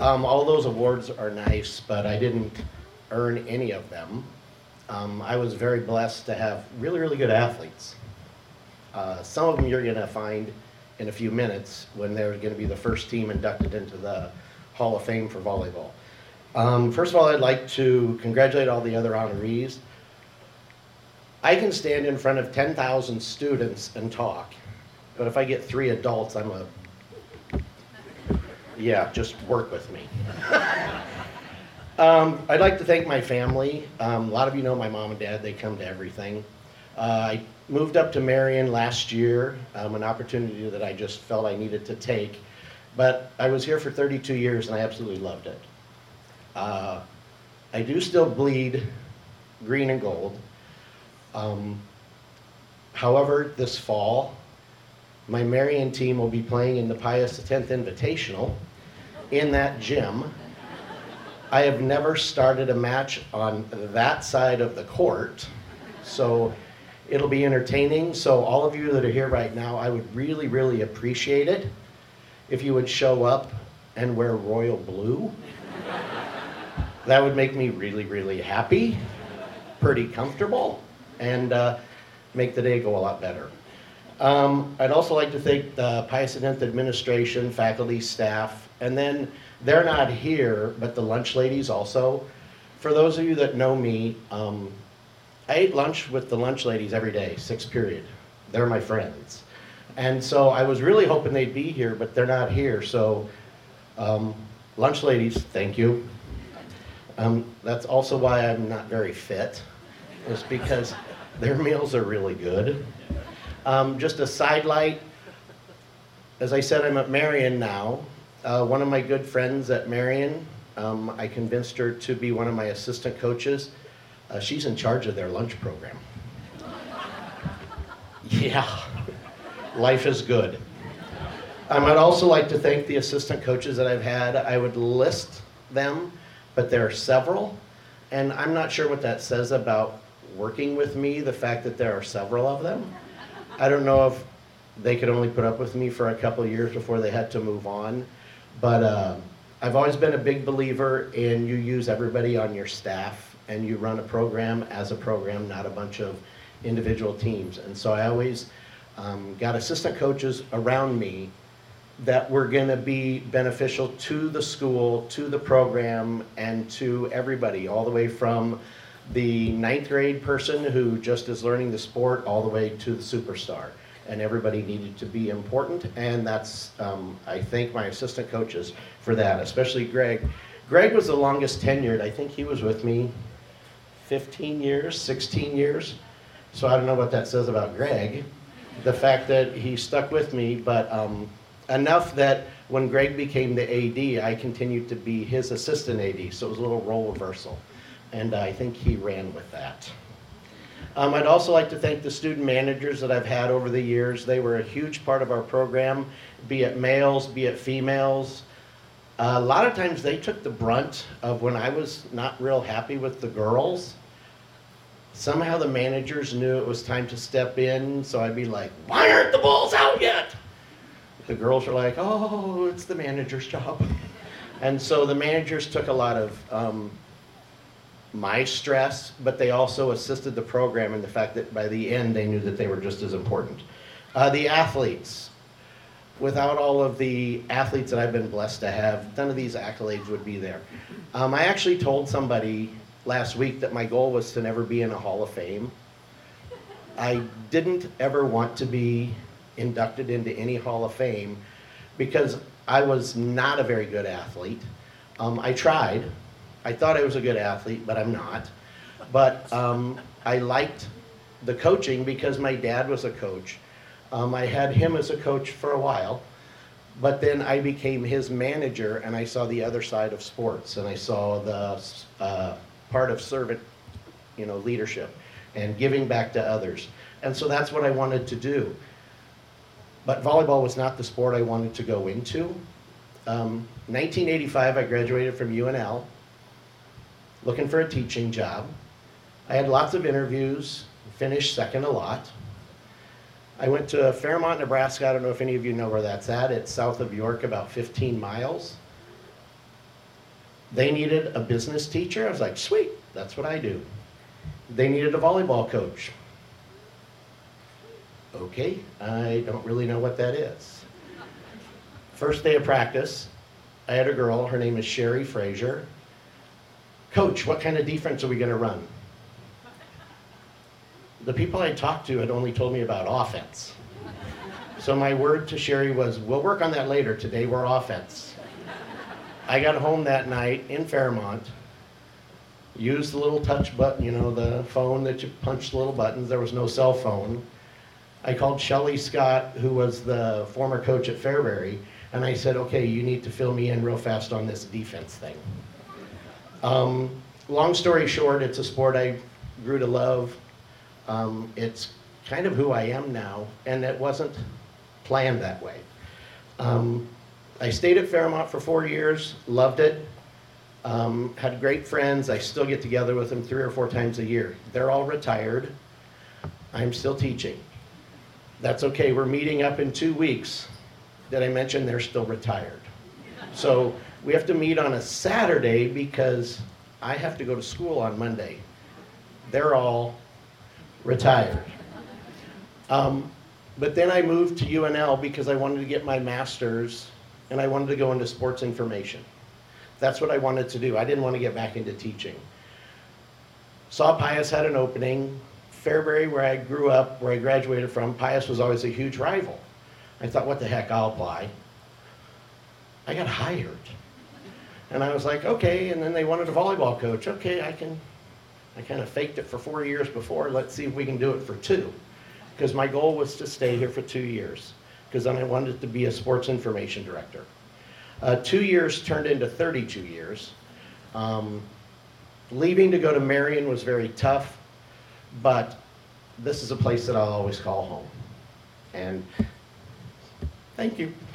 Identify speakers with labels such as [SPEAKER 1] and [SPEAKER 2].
[SPEAKER 1] All those awards are nice, but I didn't earn any of them. I was very blessed to have really, really good athletes. Some of them you're going to find in a few minutes when they're going to be the first team inducted into the Hall of Fame for volleyball. First of all, I'd like to congratulate all the other honorees. I can stand in front of 10,000 students and talk, but if I get 3 adults, just work with me. I'd like to thank my family. A lot of you know my mom and dad, they come to everything. I moved up to Marion last year, an opportunity that I just felt I needed to take, but I was here for 32 years and I absolutely loved it. I do still bleed green and gold. However, this fall, my Marion team will be playing in the Pius X Invitational in that gym. I have never started a match on that side of the court, so it'll be entertaining. So all of you that are here right now, I would really, really appreciate it if you would show up and wear royal blue. That would make me really, really happy, pretty comfortable, and make the day go a lot better. I'd also like to thank the Pius X administration, faculty, staff, and then they're not here, but the lunch ladies also. For those of you that know me, I ate lunch with the lunch ladies every day, 6th period. They're my friends. And so I was really hoping they'd be here, but they're not here. So lunch ladies, thank you. That's also why I'm not very fit, is because their meals are really good. Just a sidelight, as I said, I'm at Marion now. One of my good friends at Marion, I convinced her to be one of my assistant coaches. She's in charge of their lunch program. Yeah, life is good. I'd also like to thank the assistant coaches that I've had. I would list them, but there are several, and I'm not sure what that says about working with me, the fact that there are several of them. I don't know if they could only put up with me for a couple of years before they had to move on, but I've always been a big believer in you use everybody on your staff and you run a program as a program, not a bunch of individual teams. And so I always got assistant coaches around me that were going to be beneficial to the school, to the program, and to everybody, all the way from the 9th grade person who just is learning the sport all the way to the superstar. And everybody needed to be important, and that's, I thank my assistant coaches for that, especially Greg. Greg was the longest tenured. I think he was with me 15 years, 16 years. So I don't know what that says about Greg, the fact that he stuck with me, but enough that when Greg became the AD, I continued to be his assistant AD, so it was a little role reversal. And I think he ran with that. I'd also like to thank the student managers that I've had over the years. They were a huge part of our program, be it males, be it females. A lot of times they took the brunt of when I was not real happy with the girls. Somehow the managers knew it was time to step in, so I'd be like, why aren't the balls out yet? The girls are like, oh, it's the manager's job. And so the managers took a lot of my stress, but they also assisted the program in the fact that by the end they knew that they were just as important. The athletes. Without all of the athletes that I've been blessed to have, none of these accolades would be there. I actually told somebody last week that my goal was to never be in a Hall of Fame. I didn't ever want to be inducted into any Hall of Fame because I was not a very good athlete. I tried. I thought I was a good athlete, but I'm not. But I liked the coaching because my dad was a coach. I had him as a coach for a while, but then I became his manager and I saw the other side of sports and I saw the part of servant, leadership and giving back to others. And so that's what I wanted to do. But volleyball was not the sport I wanted to go into. 1985, I graduated from UNL, looking for a teaching job. I had lots of interviews, finished second a lot. I went to Fairmont, Nebraska. I don't know if any of you know where that's at. It's south of York, about 15 miles. They needed a business teacher. I was like, sweet, that's what I do. They needed a volleyball coach. Okay, I don't really know what that is. First day of practice, I had a girl, her name is Sherry Frazier. Coach, what kind of defense are we gonna run? The people I talked to had only told me about offense. So my word to Sherry was, we'll work on that later. Today we're offense. I got home that night in Fairmont, used the little touch button, you know, the phone that you punch the little buttons. There was no cell phone. I called Shelly Scott, who was the former coach at Fairbury, and I said, okay, you need to fill me in real fast on this defense thing. Long story short, it's a sport I grew to love. It's kind of who I am now, and it wasn't planned that way. I stayed at Fairmont for 4 years, loved it, had great friends. I still get together with them 3 or 4 times a year. They're all retired. I'm still teaching. That's okay, we're meeting up in 2 weeks. Did I mention they're still retired? So we have to meet on a Saturday because I have to go to school on Monday. They're all retired. But then I moved to UNL because I wanted to get my master's and I wanted to go into sports information. That's what I wanted to do. I didn't want to get back into teaching. Saw Pius had an opening. Fairbury, where I grew up, where I graduated from, Pius was always a huge rival. I thought, what the heck, I'll apply. I got hired. And I was like, okay, and then they wanted a volleyball coach. Okay, I kind of faked it for 4 years before. Let's see if we can do it for 2. Because my goal was to stay here for 2 years. Because then I wanted to be a sports information director. 2 years turned into 32 years. Leaving to go to Marion was very tough, but this is a place that I'll always call home. And thank you.